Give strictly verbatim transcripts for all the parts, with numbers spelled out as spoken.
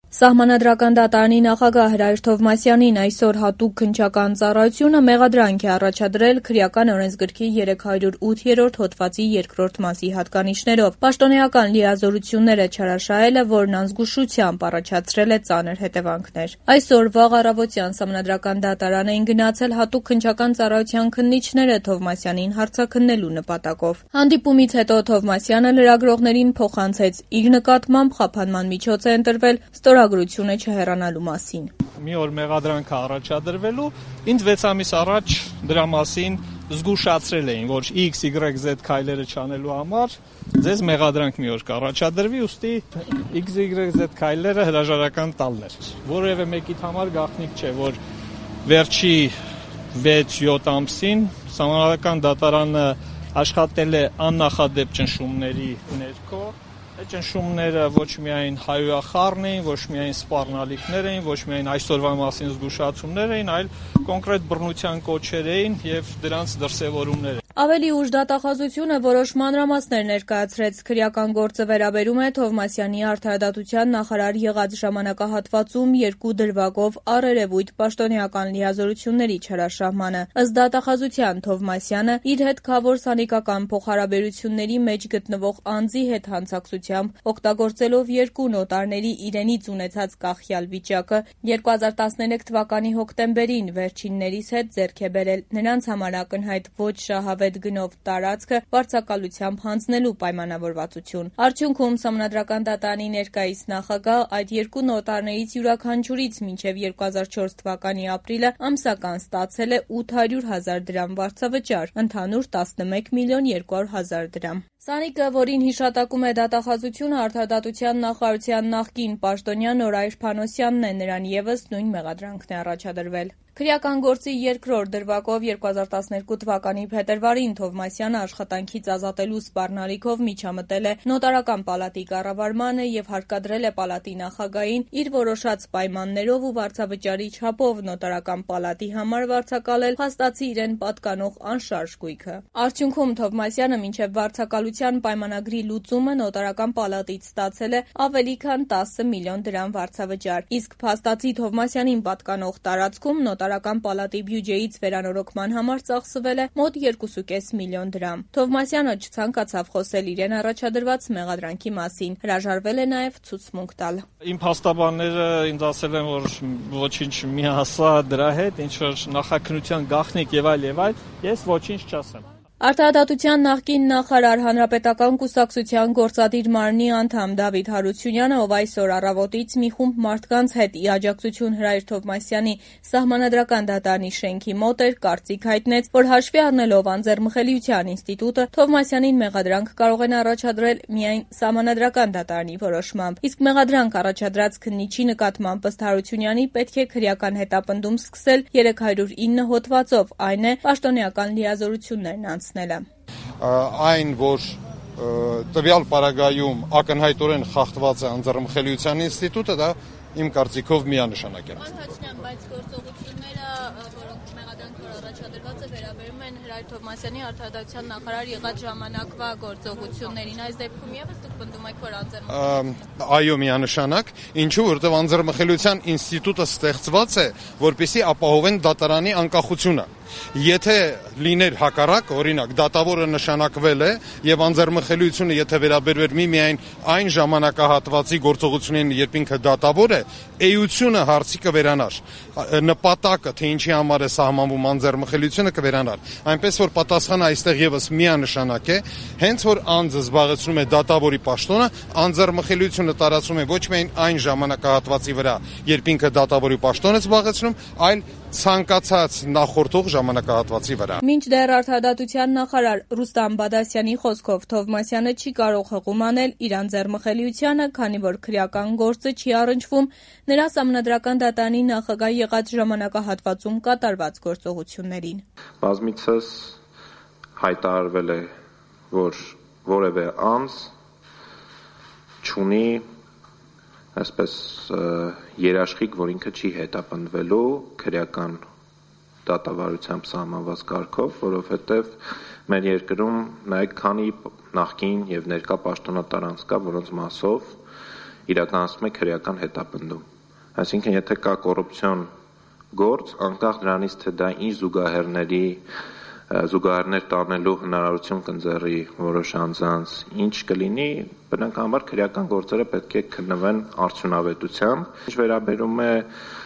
Սահմանադրական դատարանի նախագահ Հրայր Թովմասյանին այսօր հատուկ քննչական ծառայությունը մեղադրանք է առաջադրել քրեական օրենսգրքի երեք հարյուր ութ հոդվածի երկրորդ մասի հատկանիշներով։ Պաշտոնեական լիազորությունները չարաշահելը, որն անզգուշությամբ առաջացրել է ծանր հետևանքներ։ Այսօր վաղ առավոտյան Սահմանադրական դատարան էին գնացել հատուկ քննչական ծառայության քննիչները Թովմասյանին հարցաքննելու նպատակով։ Հանդիպումից հետո Թովմասյանը լրագրողներին փոխանցեց իր նկատմամբ խափանման միջոց է ընտրվել ստորագրությունը չհեռանալու մասին։ Մի օր մեղադրանք առաջադրվելու, ինձ վեց ամիս առաջ դրա մասին զգուշացրել էին, որ X Y Z քայլերը չանելու համար ձեզ մեղադրանք մի օր կառաջադրվի, ուստի X Y Z քայլերը հրաժարական տալն էր։ Որևէ մեկիդ համար գաղտնիք չէ, որ վերջի վեց յոթ ամսին Սահմանադրական դատարանը աշխատել է աննախադեպ ճնշումների ներքո։ Այդ ճնշումները ոչ միայն հայոյախառն էին, ոչ միայն սպառնալիքներ էին, ոչ միայն այսօրվա մասին զգուշացումներ էին, այլ կոնկրետ բռնության կոչեր էին եւ դրանց դրսեւորումներ։ Ավելի ուշ դատախազությունը որոշ մանրամասներ ներկայացրեց։ Քրեական գործը վերաբերում է Թովմասյանի արդարադատության նախարար եղած ժամանակահատվածում երկու դրվագով առերևույթ պաշտոնեական լիազորությունների չարաշահմանը։ Ըստ դատախազության Թովմասյանը իր հետ քավոր սանիկական փոխհարաբերությունների մեջ գտնվող անձի հետ հանցակցությամբ օգտագործելով երկու նոտարների իրենից ունեցած կախյալ վիճակը երկու հազար տասներեք թվականի հոկտեմբերին վերջիններիս հետ ձեռք է բերել նրանց համար ակնհայտ ոչ շահավետ գնով տարածքը վարձակալությամբ հանձնելու պայմանավորվածություն։ Արդյունքում Սահմանադրական դատարանի ներկայիս նախագահ այդ երկու նոտարներից յուրաքանչյուրից մինչև երկու հազար չորս թվականի ապրիլը ամսական ստացել է ութ հարյուր հազար դրամ վարձավճար, ընդհանուր տասնմեկ միլիոն երկու հարյուր հազար դրամ։ Սանիկը, որին հիշատակում է դատախազությունը, արդարադատության նախարարության նախկին պաշտոնյա Նորայր Փանոսյանն է, նրան ևս նույն մեղադրանքն է առաջադրվել։ Քրեական գործի երկրորդ դրվագով երկու հազար տասներկու թվականի փետրվարին Թովմասյանը աշխատանքից ազատելու սպառնալիքով միջամտել է նոտարական պալատի կառավարմանը եւ հարկադրել է պալատի նախագահին իր որոշած պայմաններով ու վարձավճարի չափով նոտարական պալատի համար վարձակալել փաստացի իրեն պատկանող անշարժ գույքը։ Արդյունքում Թովմասյանը մինչև վարձակալության պայմանագրի լուծումը նոտարական պալատից ստացել է ավելի քան տասը միլիոն դրամ վարձավճար, իսկ փաստացի Թովմասյանին պատկանող տարածքում նոտարական պալատի բյուջեից վերանորոգման համար ծախսվել է մոտ երկուսուկես միլիոն դրամ։ Թովմասյանը չցանկացավ խոսել իրեն առաջադրված մեղադրանքի մասին, հրաժարվել է նաև ցուցմունք տալ։ Իմ փաստաբանները ինձ ասել են, որ ոչինչ մի ասա դրա հետ, ինչ որ նախաքննության գաղտնիք եւ այլ եւ այլ, ես ոչինչ չասեմ։ Արդարադատության նախկին նախարար Հանրապետական կուսակցության գործադիր մարմնի անդամ Դավիթ Հարությունյանը, ով այսօր առավոտից մի խումբ մարդկանց հետ ի աջակցություն Հրայր Թովմասյանի Սահմանադրական դատարանի շենքի մոտ էր, կարծիք հայտնեց, որ հաշվի առնելով անձեռմխելիության ինստիտուտը Թովմասյանին մեղադրանք կարող են առաջադրել միայն Սահմանադրական դատարանի որոշմամբ, իսկ մեղադրանք առաջադրած քննիչի նկատմամբ ըստ Հարությունյանի պետք է քրեական հետապնդում սկսել երեք հարյուր ինը հոդվածով, այն է պաշտոնեական լիազորություններն անց Այն, որ տվյալ պարագայում ակնհայտորեն խախտված է անձեռմխելիության ինստիտուտը, դա իմ կարծիքով միանշանակ է։ Բայց գործողությունները, որոնք մեղադրանք որ առաջադրված է, վերաբերում են Հրայր Թովմասյանի արդարադատության նախարար եղած ժամանակվա գործողություններին, այս դեպքում ևս դուք պնդում եք, որ անձեռմխելիություն։ Այո, միանշանակ, ինչու, որովհետև անձեռմխելիության ինստիտուտը ստեղծված է, որպեսզի ապահովեն դատարանի անկախությունը։ Եթե լիներ հակառակ, օրինակ, դատավորը նշանակվել է եւ անձեռմխելիությունը եթե վերաբերվեր միմիայն այն ժամանակահատվածի գործողություններին, երբ ինքը դատավոր է, էությունը հարցի կվերանար։ Նպատակը, թե ինչի համար է սահմանվում անձեռմխելիությունը, կվերանար։ Այնպես որ պատասխանը այստեղ եւս միանշանակ է, հենց որ անձը զբաղեցնում է դատավորի պաշտոնը, անձեռմխելիությունը տարածվում է ոչ միայն այն ժամանակահատվածի վրա, երբ ինքը դատավորի պաշտոն է զբաղեցնում, այլ ցանկացած նախորդող ժամանակահատվածի վրա։ Մինչդեռ արդարադատության նախարար Ռուստամ Բադասյանի խոսքով Թովմասյանը չի կարող հղում անել իր անձեռմխելիությանը, քանի որ քրեական գործը չի առնչվում նրա Սահմանադրական դատարանի նախագահ եղած ժամանակահատվածում կատարված գործողություններին։ Բազմիցս հայտարարվել է, որ որևէ անձ չունի այսպես երաշխիք, որ ինքը չի հետապնդվելու քրեական դատավարությամբ սահմանված կարգով, որովհետև մեր երկրում նայեք քանի նախկին եւ ներկա պաշտոնատար անձ կա, որոնց մասով իրականացնում է քրեական հետապնդում։ Այսինքն, եթե կա կոռուպցիոն գործ, անկախ դրանից, թե դա ինչ զուգահեռների զուգահեռներ տանելու հնարավորություն կընձեռի որոշ անձանց, ինչ կլինի, բնականաբար քրեական գործերը պետք է քննվեն արդյունավետությամբ։ Ինչ վերաբերում է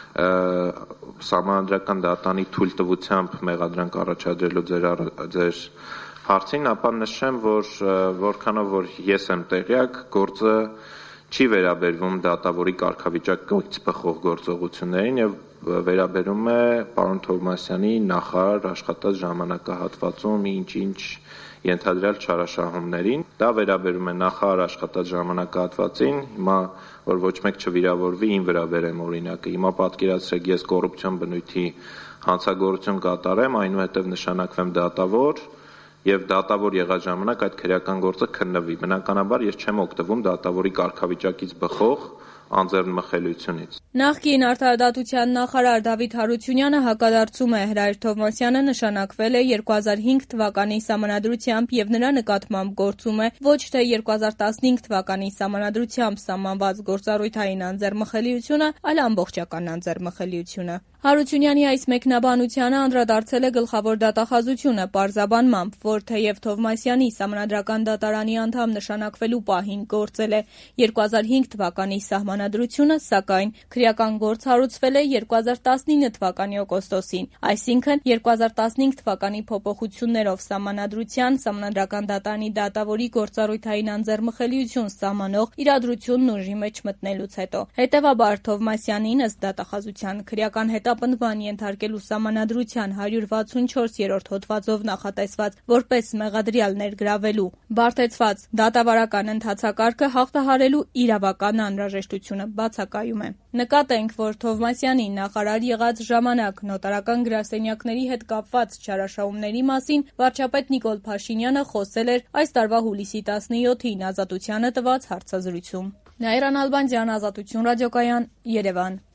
Սահմանադրական դատանի թույլտվությամբ մեղադրանք առաջադրելու ձեր ձեր հարցին, ապա նշեմ, որ որքանով որ ես եմ տեղյակ, գործը չի վերաբերվում դատավորի կարգավիճակից բխող գործողություններին եւ վերաբերում է պարոն Թովմասյանի նախարար աշխատած ժամանակահատվածում ինչ-ինչ ենթադրյալ չարաշահումներին։ Դա վերաբերում է նախարար աշխատած ժամանակահատվածին, հիմա որ ոչ մեկ չվիրավորվի, ին վրա բերեմ օրինակը։ Հիմա պատկերացրեք, ես կոռուպցիոն բնույթի հանցագործություն կատարեմ, այնուհետև նշանակվեմ դատավոր եւ դատավոր եղած ժամանակ այդ քրեական գործը քննվի։ Բնականաբար ես չեմ օգտվում դատավորի կարգավիճակից բխող անձեռնմխելիությունից։ Նախկին արդարադատության նախարար Դավիթ Հարությունյանը հակադարձում է Հրայր Թովմասյանը նշանակվել է երկու հազար հինգ թվականի սահմանադրությամբ եւ նրա նկատմամբ գործում է ոչ թե երկու հազար տասնհինգ թվականի սահմանադրությամբ սահմանված գործառույթային անձեռնմխելիությունը, այլ ամբողջական անձեռնմխելիությունը։ Հարությունյանի այս մեկնաբանությանը անդրադարձել է գլխավոր դատախազությունը պարզաբանմամբ, որ թեև Թովմասյանի սահմանադրական դատարանի անդամ նշանակվելու պահին գործել է երկու հազար հինգ թվականի սահմանադրությունը, սակայն քրեական գործ հարուցվել է երկու հազար տասնինը թվականի օգոստոսին, այսինքն երկու հազար տասնհինգ թվականի փոփոխություններով սահմանադրության սահմանադրական դատարանի դատավորի գործառույթային անձեռնմխելիություն սահմանող իրադրությունն ուժի մեջ մտնելուց հետո։ Հետևաբար Թովմասյանին ըստ դատախազության քրեական հետապնդման ենթարկելու սահմանադրության հարյուր վաթսունչորսերորդ հոդվածով նախատեսված որպես մեղադրյալ ներգրավելու բարդեցված դատավարական ընթացակարգը հաղթահարելու իրավական անհրաժեշտությունը բացակայում է։ Նկատենք, որ Թովմասյանի նախարար եղած ժամանակ նոտարական գրասենյակների հետ կապված չարաշահումների մասին վարչապետ Նիկոլ Փաշինյանը խոսել էր այս տարվա հուլիսի տասնյոթին Ազատությանը տված հարցազրույցում։ Նաիրա Նալբանդյան, Ազատություն ռադիոկայան, Երևան։